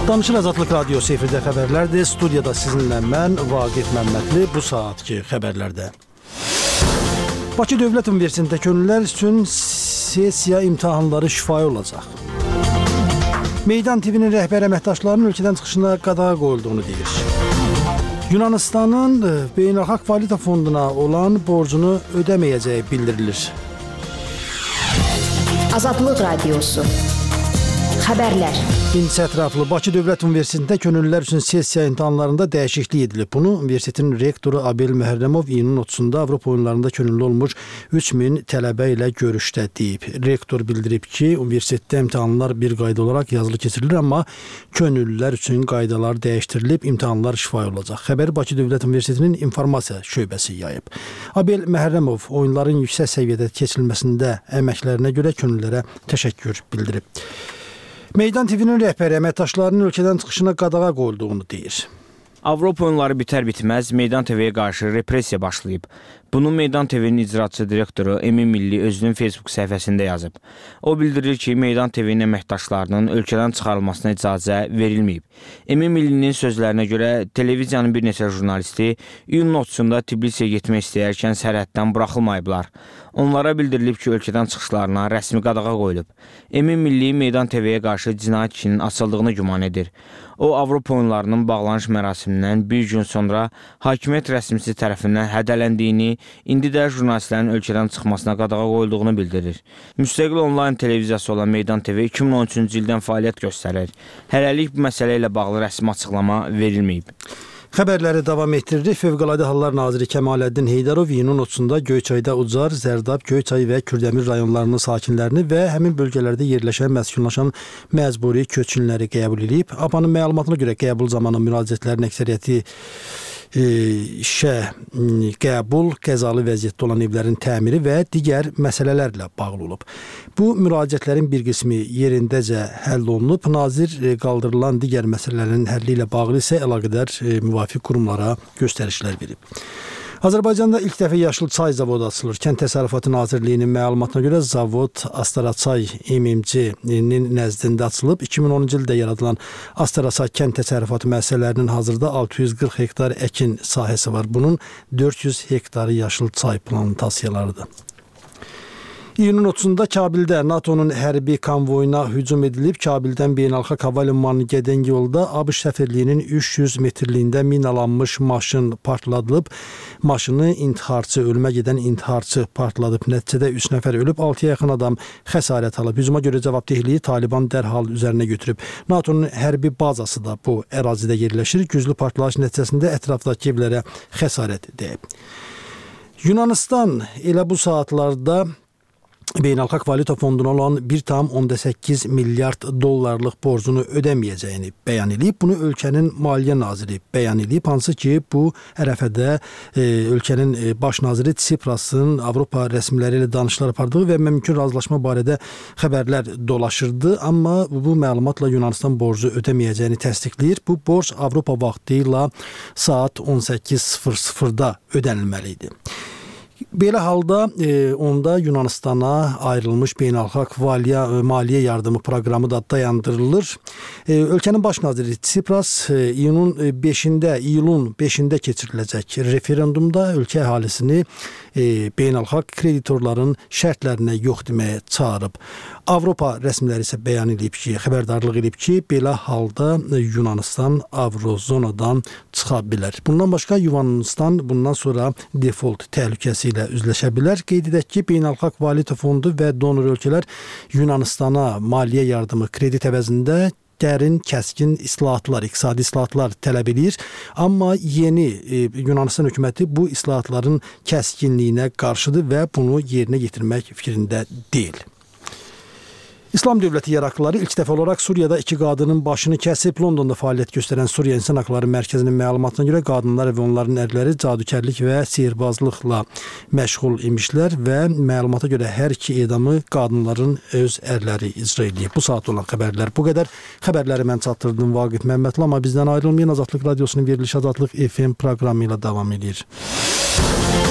Danışır Azadlıq Radiosu efirdə xəbərlərdir. Studiyada sizinlə mən, Vaqif Məmmədli, bu saatki xəbərlərdə. Bakı Dövlət Universitetində könüllülər üçün sessiya imtahanları şifahi olacaq. Meydan TV'nin rəhbər əməkdaşlarının ölkədən çıxışına qadağa qoyulduğunu deyir. Yunanistanın Beynəlxalq Valyuta Fonduna olan borcunu ödəməyəcəyi bildirilir. Azadlıq Radiosu. Xəbərlər. İncə ətraflı Bakı Dövlət Universitetində könüllülər üçün sessiya imtahanlarında dəyişiklik edilib. Bunu universitetin rektoru Abel Məhrəmov iyunun 30-da Avropa oyunlarında könüllü olmuş 3000 tələbə ilə görüşdə deyib. Rektor bildirib ki, universitetdə imtahanlar bir qayda olaraq yazılı keçirilir, amma könüllülər üçün qaydalar dəyişdirilib, imtahanlar şifahi olacaq. Xəbəri Bakı Dövlət Universitetinin informasiya şöbəsi yayıb. Abel Məhrəmov oyunların yüksək səviyyədə keçirilməsində əməklərinə görə könüllülərə təşəkkür bildirib. Meydan TV'nin rəhbəri əməkdaşlarının ölkədən çıxışına qadağa qoyulduğunu deyir. Avropa oyunları bitər-bitməz Meydan TV-yə qarşı repressiya başlayıb. Bunu Meydan TV-nin icraçı direktoru Emin Milli özünün Facebook səhifəsində yazıb. O bildirir ki, Meydan TV-nin əməkdaşlarının ölkədən çıxarılmasına icazə verilməyib. Emin Millinin sözlərinə görə televiziyanın bir neçə jurnalisti iyunun 30-da Tbilisiyə getmək istəyərkən sərhəddən buraxılmayıblar. Onlara bildirilib ki, ölkədən çıxışlarına rəsmi qadağa qoyulub. Emin Milli Meydan TV-yə qarşı cinayət işinin açıldığını güman edir. O, Avropa oyunlarının bağlanış mərasimindən bir gün sonra hakimiyyət rəsmisi tərəfindən hədələndiyini, indi də jurnalistlərin ölkədən çıxmasına qadağa qoyulduğunu bildirir. Müstəqil onlayn televiziyası olan Meydan TV 2013-cü ildən fəaliyyət göstərir. Hələlik bu məsələ ilə bağlı rəsmi açıqlama verilməyib. Xəbərləri davam etdiririk. Fövqəladə Hallar Naziri Kəmaləddin Heydərov iyunun 30-da Göyçayda Ucar, Zərdab, Göyçay və Kürdəmir rayonlarının sakinlərini və həmin bölgələrdə yerləşən, məskunlaşan məcburi köçkünləri qəbul edib. APA'nın məlumatına görə qəbul zamanı müraciətlərin əksəriyyəti işə qəbul, qəzalı vəziyyətdə olan evlərin təmiri və digər məsələlərlə bağlı olub. Bu müraciətlərin bir qismi yerindəcə həll olunub. Nazir qaldırılan digər məsələlərin həlli ilə bağlı isə əlaqədar müvafiq qurumlara göstərişlər verib. Azərbaycanda ilk dəfə yaşıl çay zavodu açılır. Kənd Təsərrüfatı Nazirliyinin məlumatına görə zavod Astaraçay MMC-nin nəzdində açılıb. 2010-cu ildə yaradılan Astaraçay kənd təsərrüfatı müəssisələrinin hazırda 640 hektar əkin sahəsi var. Bunun 400 hektarı yaşıl çay plantasiyalarıdır. İyunun 30-da Kabildə NATO'nun hərbi konvoyuna hücum edilib. Kabildən beynəlxalq hava limanı gedən yolda ABŞ səfirliyinin 300 metrliyində minalanmış maşın partladılıb. Maşını intiharçı, ölümə gedən intiharçı partladıb. Nəticədə 3 nəfər ölüb, 6-ya yaxın adam xəsarət alıb. Hücuma görə cavabdehliyi Taliban dərhal üzərinə götürüb. NATO'nun hərbi bazası da bu ərazidə yerləşir. Güclü partlayış nəticəsində ətrafdakı evlərə xəsarət dəyib. Yunanistan elə bu saatlarda Beynəlxalq Valyuta Fonduna olan 1,8 milyard dollarlıq borcunu ödəməyəcəyini bəyan edib. Bunu ölkənin Maliyyə Naziri bəyan edib. Hansı ki, bu ərəfədə ölkənin baş naziri Tsiprasın Avropa rəsmiləri ilə danışıqlar apardığı və mümkün razılaşma barədə xəbərlər dolaşırdı. Amma bu məlumatla Yunanistan borcu ödəməyəcəyini təsdiqləyir. Bu borc Avropa vaxtı ilə saat 18:00-da ödənilməli idi. Belə halda onda Yunanistana ayrılmış beynəlxalq maliyyə yardımı proqramı da dayandırılır. Ölkənin baş naziri Tsipras iyulun 5-də keçiriləcək referendumda ölkə əhalisini beynəlxalq kreditorların şərtlərinə yox deməyə çağırıb. Avropa rəsmiləri isə bəyan edib ki, xəbərdarlıq edib ki, belə halda Yunanistan Avrozonadan çıxa bilər. Bundan başqa Yunanistan bundan sonra default təhlükəsi ilə üzləşə bilər. Qeyd edək ki, Beynəlxalq Valyuta Fondu və donor ölkələr Yunanistana maliyyə yardımı kredit əvəzində dərin, kəskin islahatlar, iqtisadi islahatlar tələb edir. Amma yeni Yunanistan hökuməti bu islahatların kəskinliyinə qarşıdır və bunu yerinə yetirmək fikrində deyil. İslam Dövləti yaraqlıları ilk dəfə olaraq Suriyada 2 qadının başını kəsib. Londonda fəaliyyət göstərən Suriya İnsan Haqları Mərkəzinin məlumatına görə qadınlar və onların ərləri cadükərlik və sihirbazlıqla məşğul imişlər və məlumata görə hər iki edamı qadınların öz ərləri icra edib. Bu saat olan xəbərlər bu qədər. Xəbərləri mən çatdırdım Vaqif Məmmədli, amma bizdən ayrılmayın. Azadlıq Radiosunun verilişi Azadlıq FM proqramı ilə davam edir.